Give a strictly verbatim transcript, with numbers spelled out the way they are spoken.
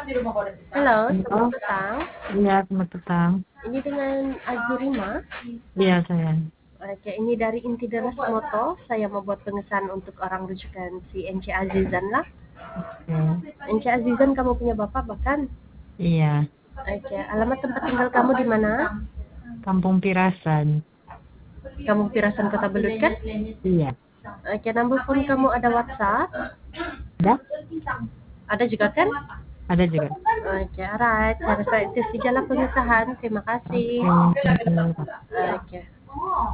Halo, selamat Halo, petang. iya selamat petang. Ini dengan Azurima. Iya sayang. Oke, ini dari Inti Deras Moto. Saya membuat pengesahan untuk orang rujukan si N C Azizan lah. Oke. N C Azizan, kamu punya bapak bahkan? Iya, Oke, alamat tempat tinggal kamu di mana? Kampung Pirasan. Kamu Pirasan Kota Belut kan? Iya, Oke, nomor phone kamu ada WhatsApp? ada? Ada juga kan? Ada juga. Oke, alright. Saya rasa itu sajalah pengesahan. Terima kasih. Oke, thank you. Oke.